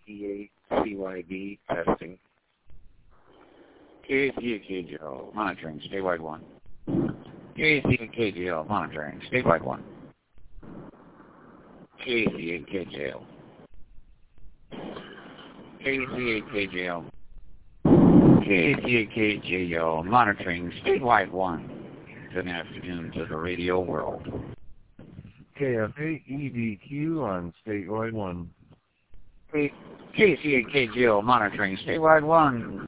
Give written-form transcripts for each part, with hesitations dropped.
KC8CYB testing. KC8KJO monitoring statewide 1. KC8KJO monitoring statewide 1. KC8KJO. KC8KJO. KC8KJO monitoring statewide 1. Good afternoon to the radio world. KF8EDQ on statewide 1. KC8KJO monitoring statewide 1.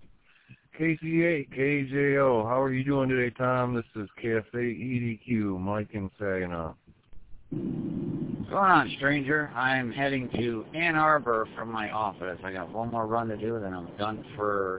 KC8KJO, how are you doing today, Tom? This is KF8EDQ, Mike in Saginaw. What's going on, stranger? I'm heading to Ann Arbor from my office. I got one more run to do, then I'm done for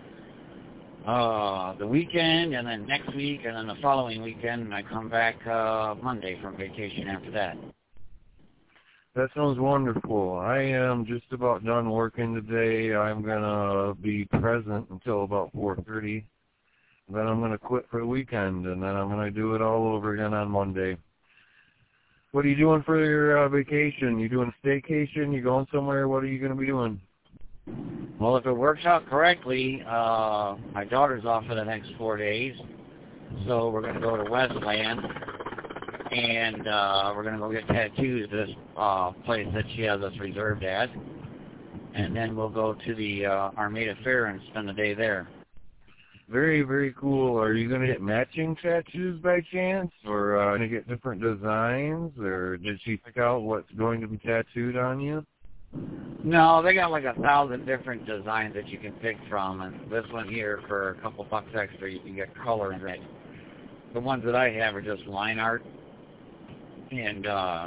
the weekend, and then next week, and then the following weekend, and I come back Monday from vacation after that. That sounds wonderful. I am just about done working today. I'm going to be present until about 4:30. Then I'm going to quit for the weekend, and then I'm going to do it all over again on Monday. What are you doing for your vacation? You doing a staycation? You going somewhere? What are you going to be doing? Well, if it works out correctly, my daughter's off for the next 4 days, so we're going to go to Westland, and we're going to go get tattoos at this place that she has us reserved at, and then we'll go to the Armada Fair and spend the day there. Very, very cool. Are you going to get matching tattoos by chance, or going to get different designs, or did she pick out what's going to be tattooed on you? No, they got like 1,000 different designs that you can pick from, and this one here, for a couple bucks extra, you can get color in it. The ones that I have are just line art, and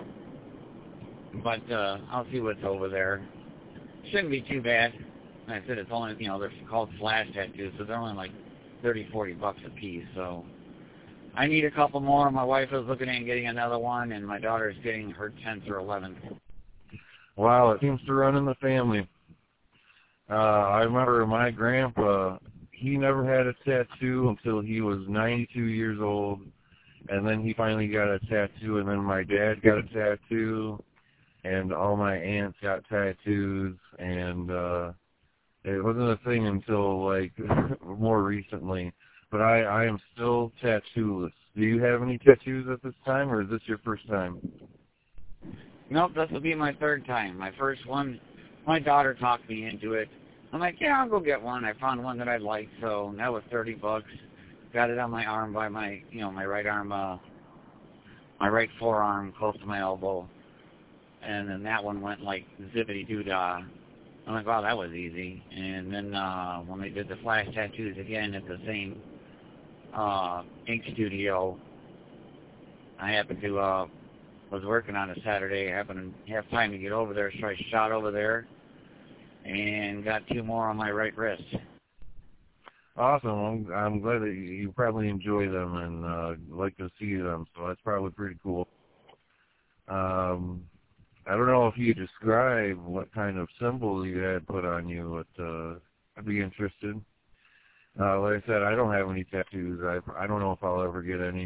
but I'll see what's over there. Shouldn't be too bad. Like I said, it's only, they're called flash tattoos, so they're only like 30, 40 bucks a piece. So I need a couple more. My wife is looking at getting another one, and my daughter's getting her 10th or 11th. Wow, it seems to run in the family. I remember my grandpa, he never had a tattoo until he was 92 years old, and then he finally got a tattoo, and then my dad got a tattoo, and all my aunts got tattoos, and it wasn't a thing until, like, more recently. But I am still tattooless. Do you have any tattoos at this time, or is this your first time? Nope, this will be my third time. My first one, my daughter talked me into it. I'm like, yeah, I'll go get one. I found one that I liked, so that was 30 bucks. Got it on my arm by my, my right arm, my right forearm close to my elbow. And then that one went like zippity-doo-dah. I'm like, wow, that was easy. And then when they did the flash tattoos again at the same ink studio, I happened to, was working on a Saturday. I happened to have time to get over there, so I shot over there and got 2 more on my right wrist. Awesome. I'm glad that you probably enjoy them and like to see them, so that's probably pretty cool. I don't know if you describe what kind of symbol you had put on you, but I'd be interested. Like I said, I don't have any tattoos. I don't know if I'll ever get any.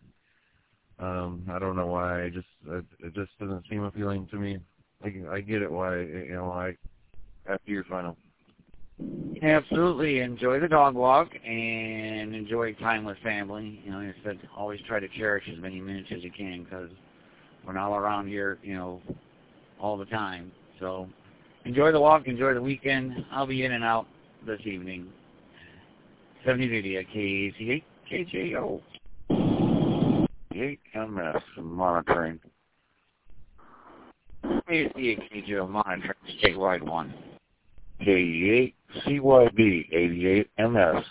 I don't know why. It just doesn't seem appealing to me. I get it why, after your final. Absolutely. Enjoy the dog walk and enjoy time with family. Like I said, always try to cherish as many minutes as you can, because we're not around here, all the time. So enjoy the walk, enjoy the weekend. I'll be in and out this evening. 70 Media, KC8, KJO. 8MS monitoring. KC8KJO monitoring statewide 1. KE8CYB 88MS.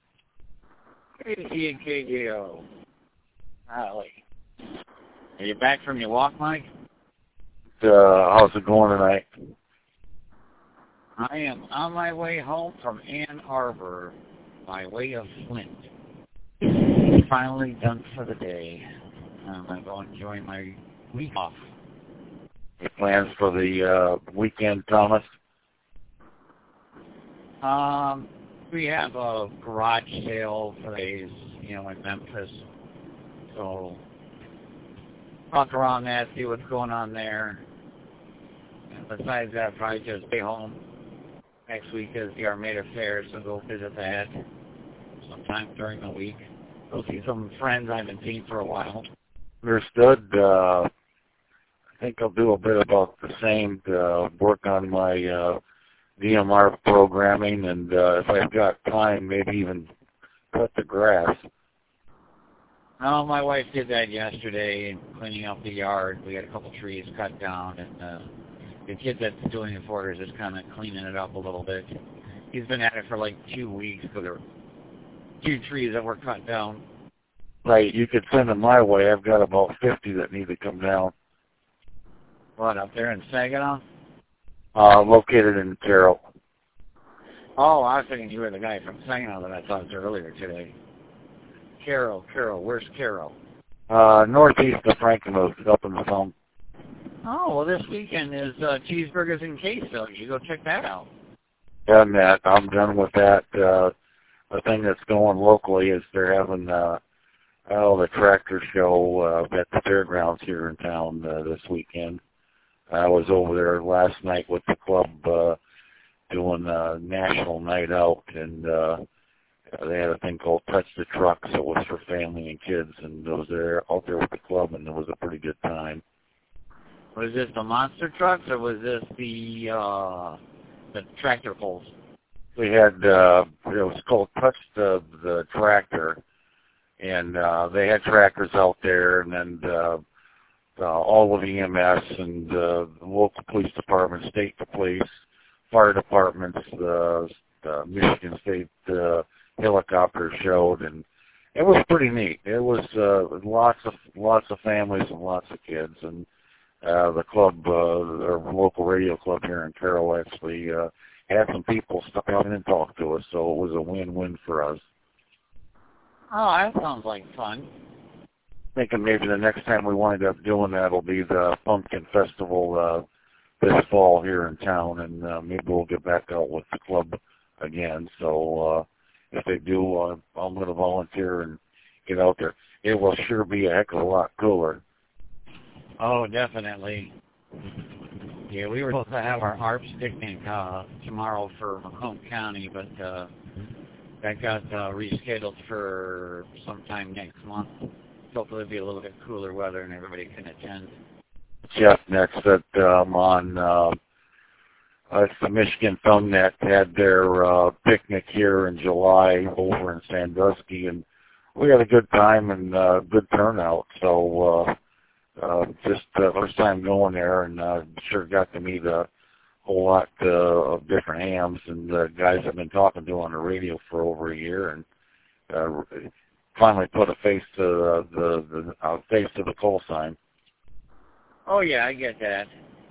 KC8KJO. Golly. Are you back from your walk, Mike? How's it going tonight? I am on my way home from Ann Arbor by way of Flint. Finally done for the day. I'm going to go enjoy my week off. Any plans for the weekend, Thomas? We have a garage sale for days, in Memphis. So walk around that, see what's going on there. Besides that, probably just stay home. Next week is the Armada Fair, so go visit that sometime during the week. Go see some friends I haven't seen for a while. Understood. I think I'll do a bit about the same, work on my DMR programming, and if I've got time, maybe even cut the grass. Oh, my wife did that yesterday, cleaning up the yard. We had a couple trees cut down, and the kid that's doing it for her is just kind of cleaning it up a little bit. He's been at it for like 2 weeks because there were 2 trees that were cut down. Right, you could send them my way. I've got about 50 that need to come down. What, up there in Saginaw? Located in Carroll. Oh, I was thinking you were the guy from Saginaw that I talked to earlier today. Carroll, where's Carroll? Northeast of Frankenmuth, up in the phone. Oh, well, this weekend is Cheeseburgers in Caseville. You should go check that out. Done that. I'm done with that. The thing that's going locally is they're having the tractor show at the fairgrounds here in town this weekend. I was over there last night with the club doing a national night out, and they had a thing called Touch the Trucks. It was for family and kids, and I was there out there with the club, and it was a pretty good time. Was this the monster trucks, or was this the tractor pulls? We had it was called Touch the Tractor, and they had tractors out there, and then all of the EMS and the local police department, state police, fire departments, the Michigan State helicopter showed, and it was pretty neat. It was lots of families and lots of kids, and the club, our local radio club here in Carroll, actually had some people stop in and talk to us, so it was a win-win for us. Oh, that sounds like fun. Thinking maybe the next time we wind up doing that will be the Pumpkin Festival this fall here in town, and maybe we'll get back out with the club again. So if they do, I'm going to volunteer and get out there. It will sure be a heck of a lot cooler. Oh, definitely. Yeah, we were supposed to have our ARPS picnic tomorrow for Macomb County, but that got rescheduled for sometime next month. Hopefully it'll be a little bit cooler weather and everybody can attend. Jeff next that on it's the Michigan Thumbnet had their picnic here in July over in Sandusky, and we had a good time and good turnout. So just first time going there, and sure got to meet a whole lot of different hams and guys I've been talking to on the radio for over a year, and finally put a face to the call sign. Oh yeah, I get that.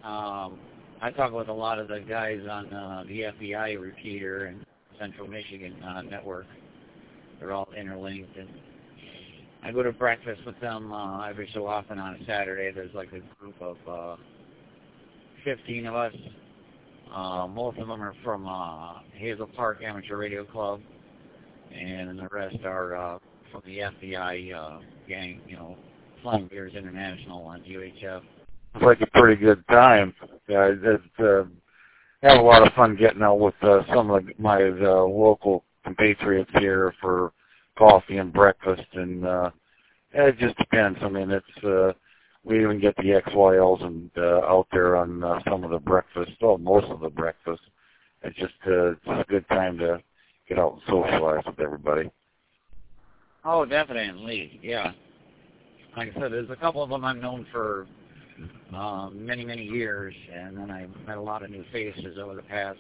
I talk with a lot of the guys on the FBI repeater and Central Michigan network. They're all interlinked, and I go to breakfast with them every so often on a Saturday. There's like a group of 15 of us. Most of them are from Hazel Park Amateur Radio Club, and the rest are from the FBI gang, Flying Bears International on UHF. It's like a pretty good time. I have a lot of fun getting out with some of my local compatriots here for coffee and breakfast, and it just depends. I mean, it's we even get the XYLs and out there on some of the breakfast, well, most of the breakfast. It's just it's a good time to get out and socialize with everybody. Oh, definitely, yeah. Like I said, there's a couple of them I've known for many, many years, and then I met a lot of new faces over the past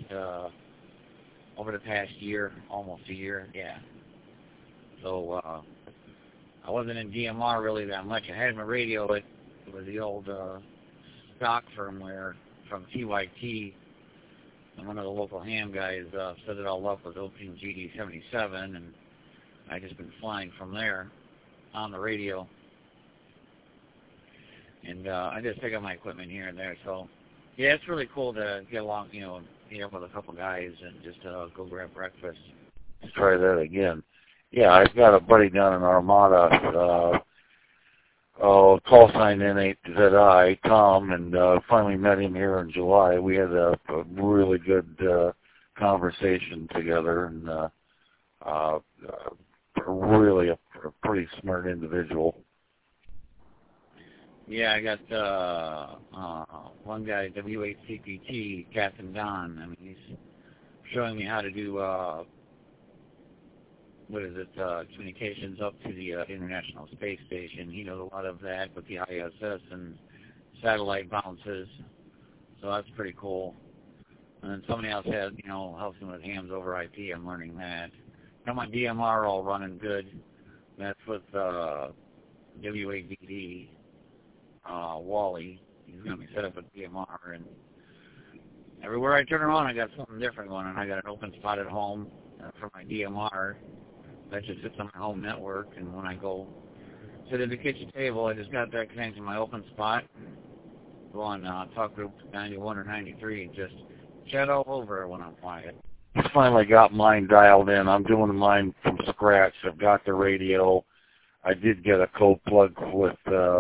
year, almost a year, yeah. So I wasn't in DMR really that much. I had my radio, but it was the old stock firmware from TYT, and one of the local ham guys set it all up with Opium GD77, and I just been flying from there on the radio. And I just pick up my equipment here and there. So, yeah, it's really cool to get along, meet up with a couple guys and just go grab breakfast. Let's try that again. Yeah, I've got a buddy down in Armada. call sign N8ZI, Tom, and finally met him here in July. We had a really good conversation together, and really a pretty smart individual. Yeah, I got one guy, W8CPT, Captain Don. I mean, he's showing me how to do, communications up to the International Space Station. He knows a lot of that with the ISS and satellite bounces, so that's pretty cool. And then somebody else has, helps me with hams over IP. I'm learning that. Got my DMR all running good. That's with W8DD. Wally, he's got me set up with DMR, and everywhere I turn around I got something different going on. I got an open spot at home for my DMR that just sits on my home network, and when I go sit at the kitchen table, I just got that connected to my open spot, go on talk group 91 or 93 and just chat all over when I'm quiet. I finally got mine dialed in. I'm doing mine from scratch. I've got the radio. I did get a code plug with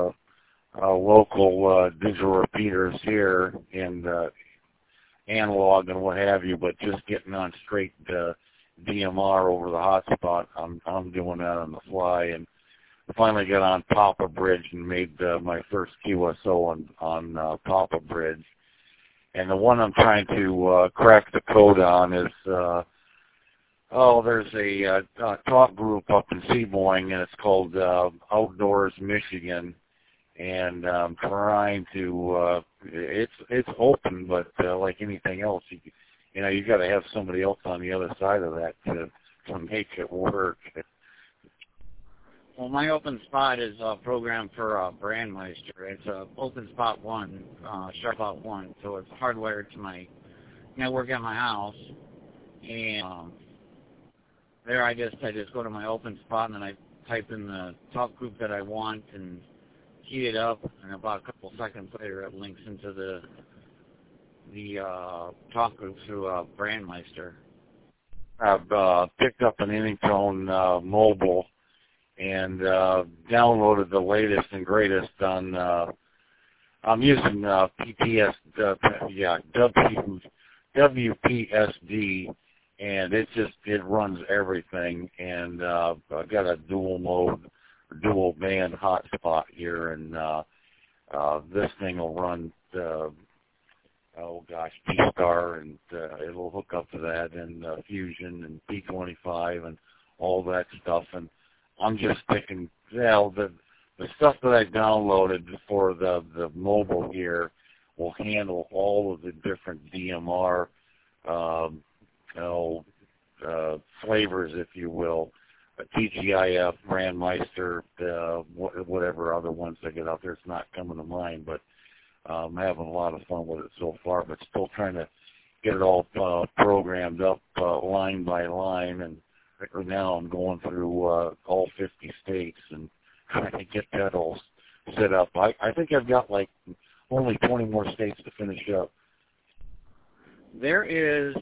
local digital repeaters here and analog and what have you, but just getting on straight DMR over the hotspot, I'm doing that on the fly, and finally got on Papa Bridge and made my first QSO on Papa Bridge. And the one I'm trying to crack the code on is there's a talk group up in Seaboing, and it's called Outdoors Michigan. And I'm trying to, it's open, but like anything else, you got to have somebody else on the other side of that to make it work. Well, my open spot is programmed for Brandmeister. It's open spot 1, sharp out 1, so it's hardwired to my network at my house. And there I just go to my open spot, and then I type in the talk group that I want and heat it up, and about a couple seconds later it links into the talk group through Brandmeister. I've picked up an Anytone mobile and downloaded the latest and greatest on. I'm using WPSD, and it runs everything. And I've got a dual mode, dual band hotspot here, and this thing will run P-Star, and it'll hook up to that, and Fusion and P25 and all that stuff. And I'm just thinking, the stuff that I downloaded for the mobile here will handle all of the different DMR flavors, if you will. TGIF, Brandmeister, whatever other ones they get out there. It's not coming to mind, but I'm having a lot of fun with it so far, but still trying to get it all programmed up line by line. And right now I'm going through all 50 states and trying to get that all set up. I think I've got like only 20 more states to finish up. There is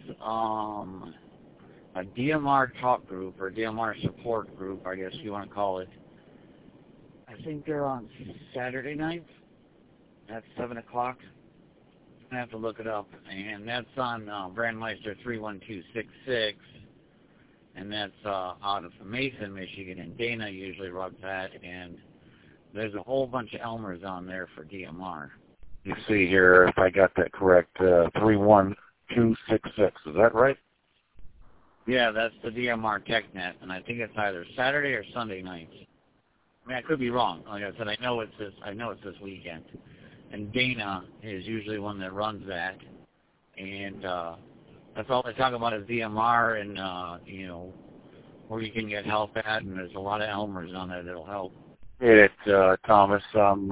a DMR talk group, or DMR support group, I guess you want to call it. I think they're on Saturday nights at 7 o'clock. I have to look it up. And that's on Brandmeister 31266. And that's out of Mason, Michigan. And Dana usually runs that. And there's a whole bunch of Elmers on there for DMR. You see here, if I got that correct, 31266. Is that right? Yeah, that's the DMR TechNet, and I think it's either Saturday or Sunday nights. I mean, I could be wrong. Like I said, I know it's this weekend. And Dana is usually one that runs that, and that's all they talk about is DMR and where you can get help at, and there's a lot of Elmers on there that'll help. Thomas,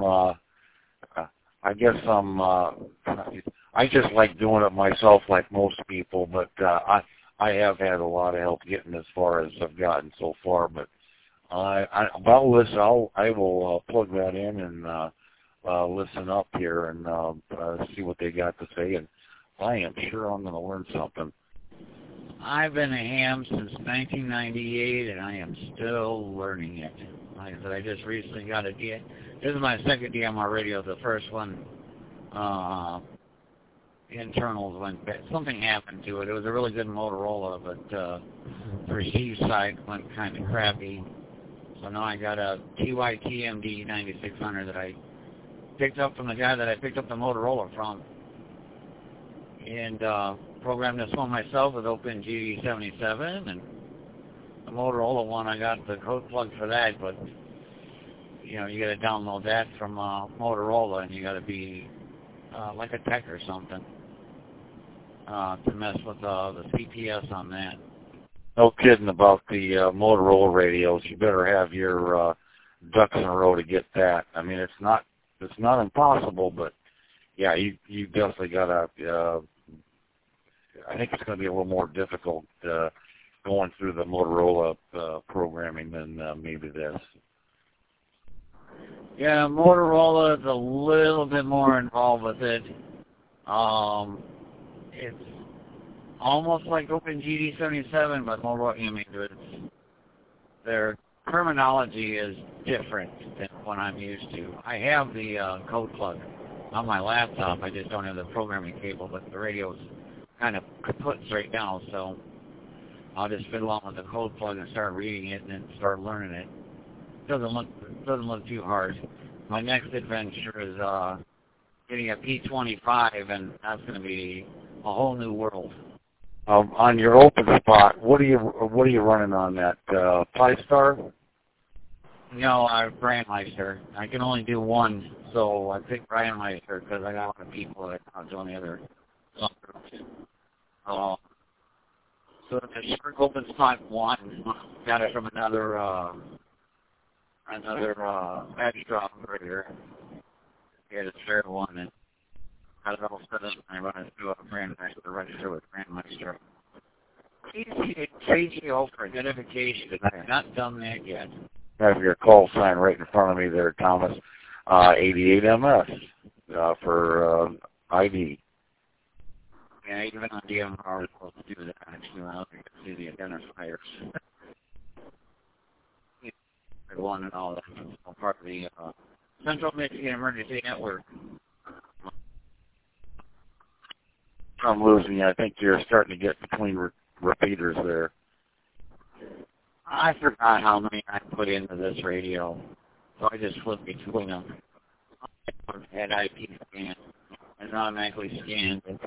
I just like doing it myself, like most people, but I have had a lot of help getting as far as I've gotten so far. But about this, I will plug that in and listen up here and see what they got to say, and I am sure I'm going to learn something. I've been a ham since 1998, and I am still learning it. Like I said, I just recently got a D. This is my second DMR radio. The first one, internals went bad. Something happened to it. It was a really good Motorola, but the receive side went kind of crappy. So now I got a TYTMD 9600 that I picked up from the guy that I picked up the Motorola from, and programmed this one myself with OpenGD77, and the Motorola one I got the code plug for that, but you know, you got to download that from Motorola, and you got to be like a tech or something to mess with the CPS on that. No kidding about the Motorola radios. You better have your ducks in a row to get that. I mean, it's not impossible, but yeah, you definitely got to. I think it's going to be a little more difficult going through the Motorola programming than maybe this. Yeah, Motorola is a little bit more involved with it. It's almost like OpenGD77, but Motorola, I mean, their terminology is different than what I'm used to. I have the code plug on my laptop. I just don't have the programming cable, but the radio's kind of put straight down, so I'll just fiddle on with the code plug and start reading it and then start learning it. Doesn't look too hard. My next adventure is getting a P25, and that's going to be a whole new world. On your open spot, what are you running on that? Pi-Star? No, Brandmeister. I can only do one, so I picked Brandmeister because I got a lot of people that are doing the other subgroups. So the Shark Open Spot 1, got it from another extra operator. He had a spare one, and got it all set up, and I run it through a Brandmeister, register with Brandmeister. KGO for identification. I have not done that yet. I have your call sign right in front of me there, Thomas. 88MS for ID. Yeah, even on DMR, we're supposed to do that. Actually, I don't think I see the identifiers. One and all that. All part of the Central Michigan Emergency Network. I'm losing you. I think you're starting to get between repeaters there. I forgot how many I put into this radio, so I just flipped between them. I had IP scan and automatically scanned it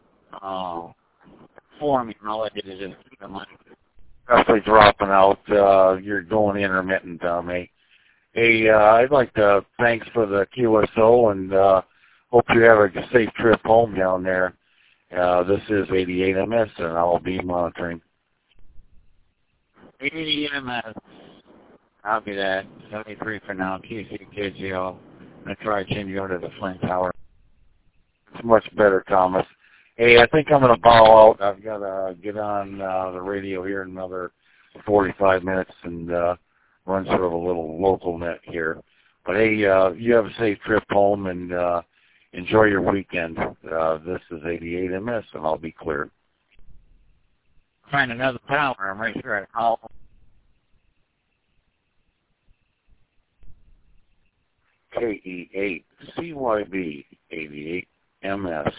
for me, and all I did is just keep them on. Definitely dropping out. You're going intermittent, mate. Hey, I'd like to thanks for the QSO, and hope you have a safe trip home down there. This is 88MS, and I'll be monitoring. 88MS. I'll be that. 73 for now. QCKGO. I'm going to try changing over to the Flint Tower. It's much better, Thomas. Hey, I think I'm going to bow out. I've got to get on the radio here in another 45 minutes and run sort of a little local net here. But hey, you have a safe trip home and enjoy your weekend. This is 88MS, and I'll be clear. Find another tower. I'm right here at home. KE8CYB 88MS.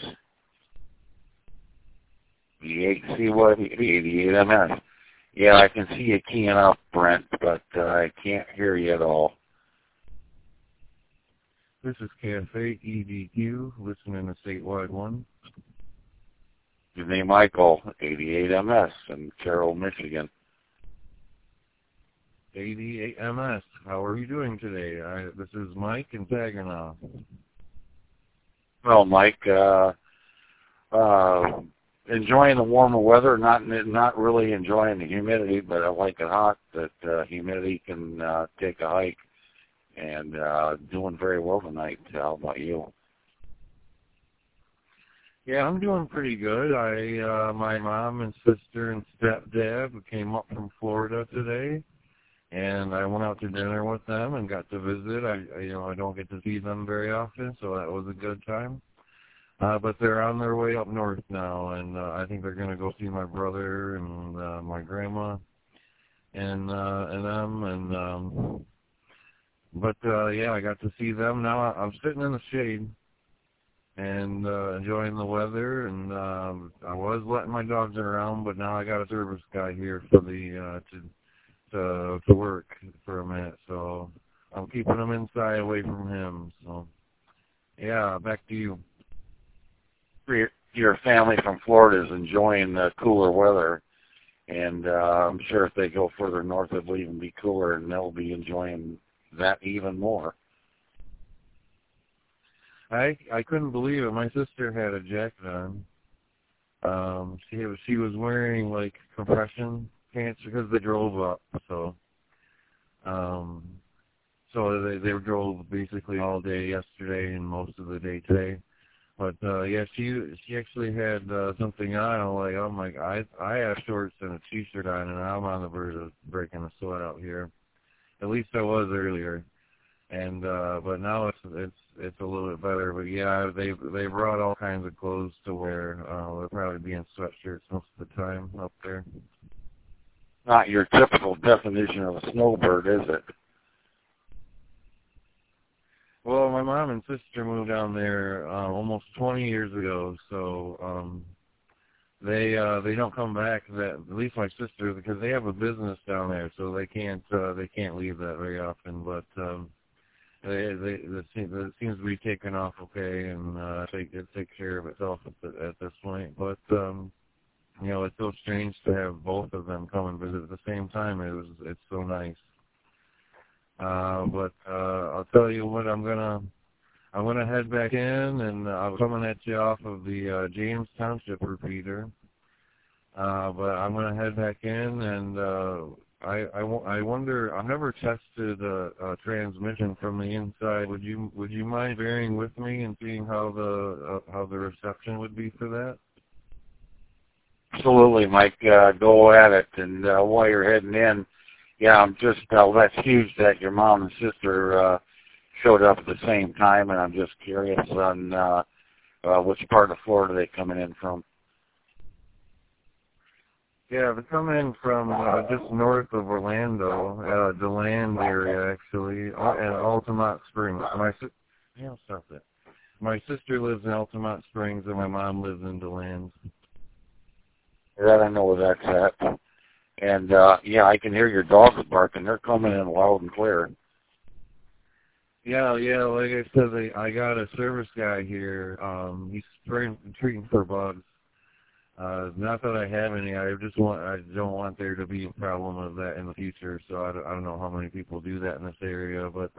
KE8CYB 88MS. Yeah, I can see you keying up, Brent, but I can't hear you at all. This is Cafe EDQ, listening to Statewide 1. His name Michael, 88MS in Carroll, Michigan. 88MS, how are you doing today? This is Mike in Saginaw. Well, Mike, enjoying the warmer weather, not really enjoying the humidity, but I like it hot, that humidity can take a hike, and doing very well tonight. How about you? Yeah, I'm doing pretty good. My mom and sister and stepdad came up from Florida today, and I went out to dinner with them and got to visit. I don't get to see them very often, so that was a good time. But they're on their way up north now, and I think they're going to go see my brother and my grandma and them. And But yeah, I got to see them. Now I'm sitting in the shade and enjoying the weather. And I was letting my dogs around, but now I got a service guy here for the to work for a minute. So I'm keeping them inside, away from him. So yeah, back to you. Your family from Florida is enjoying the cooler weather, and I'm sure if they go further north, it will even be cooler, and they'll be enjoying that even more. I couldn't believe it. My sister had a jacket on. She was wearing like compression pants because they drove up. So they drove basically all day yesterday and most of the day today. But yeah, she actually had something on. I'm like, oh my, I have shorts and a t-shirt on, and I'm on the verge of breaking a sweat out here. At least I was earlier, and but now it's a little bit better. But yeah, they brought all kinds of clothes to wear. They'll probably be in sweatshirts most of the time up there. Not your typical definition of a snowbird, is it? Well, my mom and sister moved down there almost 20 years ago, so they don't come back. That at least my sister, because they have a business down there, so they can't leave that very often. But it seems to be taking off okay, and it takes care of itself at this point. But you know, it's so strange to have both of them come and visit at the same time. It's so nice. But I'll tell you what, I'm gonna head back in, and I'm coming at you off of the James Township repeater. But I'm gonna head back in, and I wonder. I've never tested a transmission from the inside. Would you mind bearing with me and seeing how the reception would be for that? Absolutely, Mike. Go at it. And while you're heading in, yeah, I'm just, that's huge that your mom and sister showed up at the same time, and I'm just curious on which part of Florida they're coming in from. Yeah, they're coming in from just north of Orlando, DeLand area, actually, and Altamont Springs. My sister lives in Altamont Springs, and my mom lives in DeLand. That I know where that's at. And, yeah, I can hear your dogs barking. They're coming in loud and clear. Yeah, like I said, I got a service guy here. He's treating for bugs. Not that I have any. I don't want there to be a problem of that in the future. So I don't know how many people do that in this area, but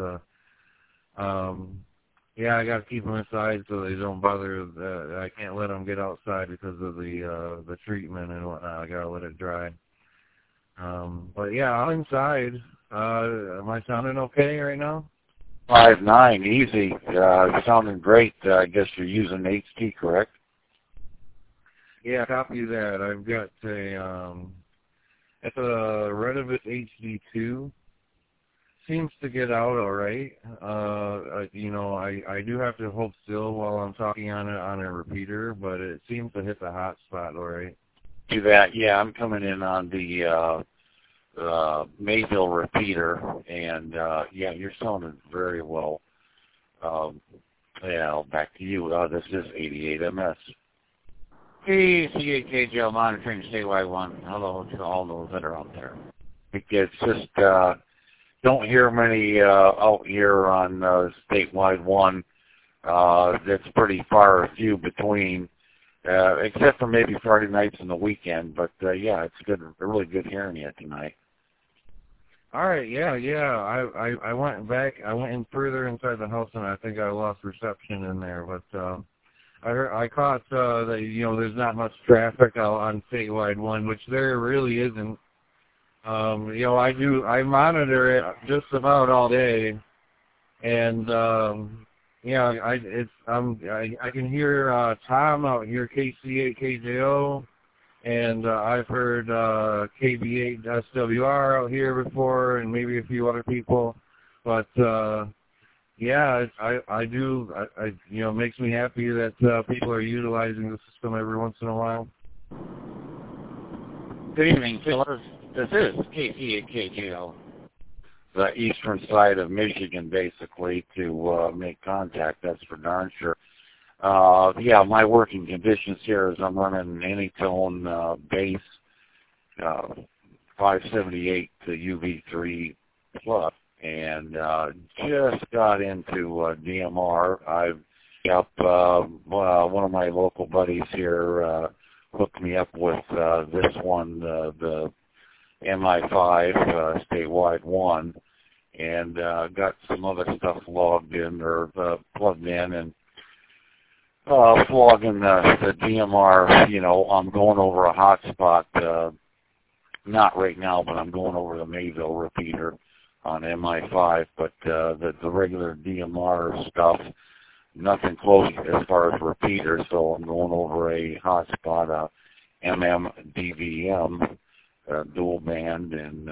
yeah, I got to keep them inside so they don't bother. I can't let them get outside because of the treatment and whatnot. I got to let it dry. But yeah, I'm inside. Am I sounding okay right now? 5'9", easy. Sounding great. I guess you're using HT, correct? Yeah, copy that. I've got it's a Renovit HD2. Seems to get out all right. You know, I do have to hold still while I'm talking on a repeater, but it seems to hit the hot spot all right. Do that. Yeah, I'm coming in on the Mayville repeater, and yeah, you're sounding very well. Yeah, back to you. This is 88 MS. KCHKJL monitoring statewide 1. Hello to all those that are out there. It's just don't hear many out here on statewide 1. It's pretty far and few between, except for maybe Friday nights and the weekend. But yeah, it's good, really good hearing you tonight. All right, yeah. I went back. I went in further inside the house, and I think I lost reception in there. But I caught that there's not much traffic on statewide 1, which there really isn't. I monitor it just about all day, and I can hear Tom out here, KC8KJO. And I've heard KB8SWR out here before, and maybe a few other people. But yeah, I do. It makes me happy that people are utilizing the system every once in a while. Good evening, fellas. This is KC8KJO. the eastern side of Michigan, basically, to make contact. That's for darn sure. Yeah, my working conditions here is I'm running Anytone base 578 to UV3 plus, and just got into DMR. I've got one of my local buddies here hooked me up with this one, the MI5 statewide one, and got some other stuff logged in or plugged in, and flogging the DMR. You know, I'm going over a hotspot, not right now, but I'm going over the Mayville repeater on MI5, but the regular DMR stuff, nothing close as far as repeaters, so I'm going over a hotspot, MMDVM, dual band, and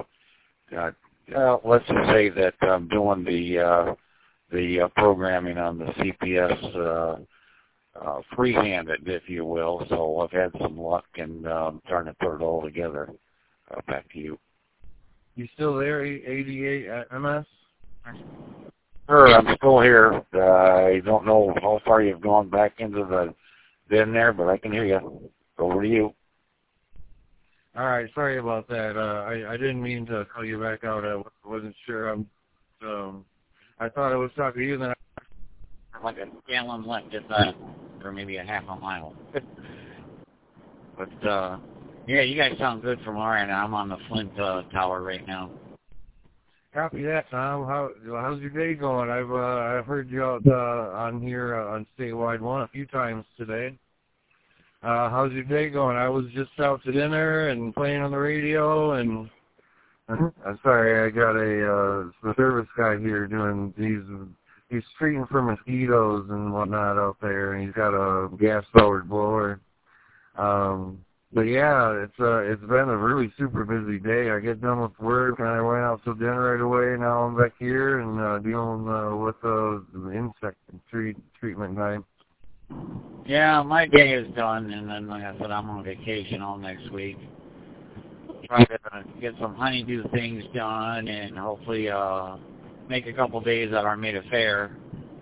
let's just say that I'm doing the programming on the CPS free-handed, if you will, so I've had some luck and trying to put it all together. Back to you. You still there, 88 MS? Sure, I'm still here. I don't know how far you've gone back into the bin there, but I can hear you. Over to you. All right, sorry about that. I didn't mean to call you back out. I wasn't sure. I thought I was talking to you, then like a gallon left, just or maybe a half a mile. But yeah, you guys sound good from our end. I'm on the Flint tower right now. Copy that, Tom. How's your day going? I've heard you out on here on Statewide One a few times today. How's your day going? I was just out to dinner and playing on the radio, and I'm sorry, I got the service guy here doing he's treating for mosquitoes and whatnot out there, and he's got a gas-powered blower. But yeah, it's been a really super busy day. I get done with work and I went out to dinner right away. Now I'm back here and dealing with the insect treatment time. Yeah, my day is done, and then like I said, I'm on vacation all next week. Try to get some honeydew things done, and hopefully make a couple days at our Armada Fair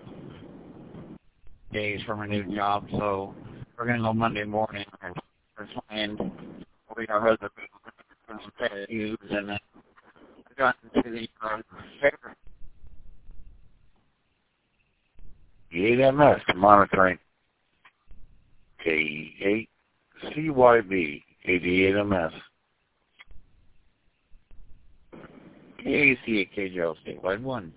days from a new job. So we're gonna go Monday morning. And we got reservations and then I got into the fair. 8MS monitoring. K8CYB 88MS. KAC8KJO statewide 1.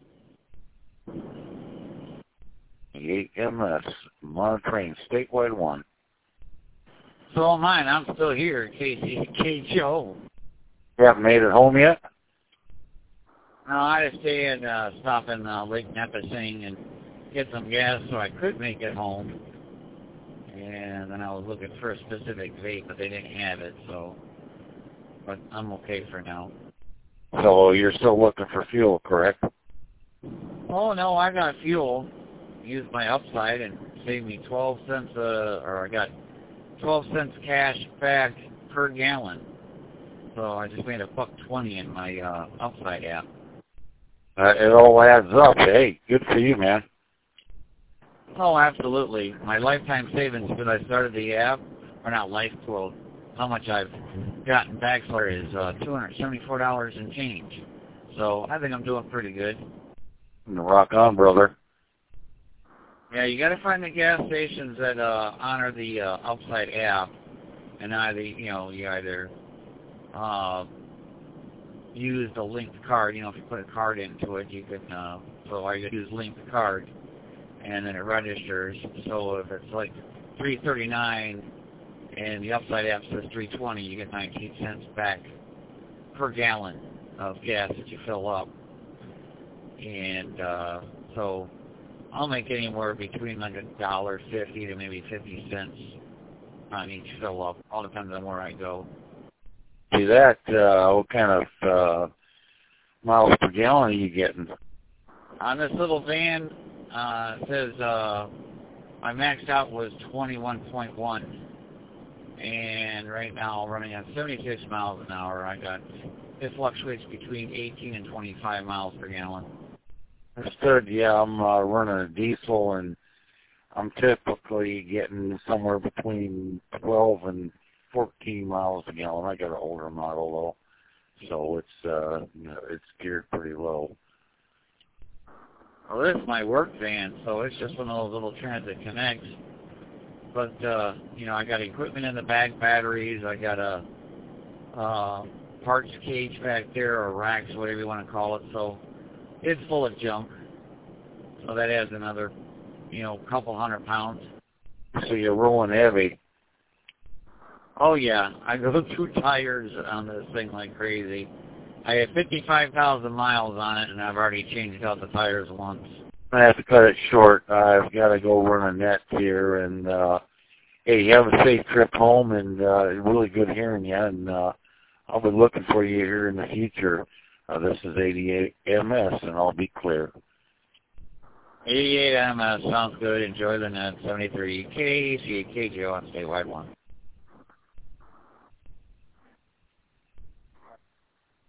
8MS monitoring statewide 1. So am I. I'm still here, KAC8KJO. You haven't made it home yet? No, I just stay and stop in Lake Nipissing and get some gas so I could make it home. And then I was looking for a specific vape, but they didn't have it, so. But I'm okay for now. So you're still looking for fuel, correct? Oh, no, I got fuel. Used my upside and saved me 12 cents, or I got 12 cents cash back per gallon. So I just made $1.20 in my upside app. It all adds up. Hey, good for you, man. Oh, absolutely. My lifetime savings since I started the app, or not life, well, how much I've gotten back for is $274 and change. So I think I'm doing pretty good. Rock on, brother. Yeah, you got to find the gas stations that honor the Upside app, and you either use the linked card. If you put a card into it, you can. So I use linked card, and then it registers. So if it's like $3.39, and the Upside app says $3.20, you get 19 cents back per gallon of gas that you fill up, and so. I'll make anywhere between like $1.50 to maybe 50 cents on each fill up. All depends on where I go. See that? What kind of miles per gallon are you getting? On this little van, it says my maxed out was 21.1, and right now running at 76 miles an hour. I got it fluctuates between 18 and 25 miles per gallon. Understood. Yeah, I'm running a diesel, and I'm typically getting somewhere between 12 and 14 miles a gallon. I got an older model though, so it's geared pretty low. Well, this is my work van, so it's just one of those little Transit Connects. But I got equipment in the back, batteries. I got a parts cage back there, or racks, whatever you want to call it. So it's full of junk. So that adds another, couple 100 pounds. So you're rolling heavy. Oh yeah, I go through tires on this thing like crazy. I have 55,000 miles on it, and I've already changed out the tires once. I have to cut it short. I've got to go run a net here, and hey, you have a safe trip home, and really good hearing you, and I'll be looking for you here in the future. This is 88 MS, and I'll be clear. 88 MS, sounds good. Enjoy the net. 73 KCKJ on Statewide 1.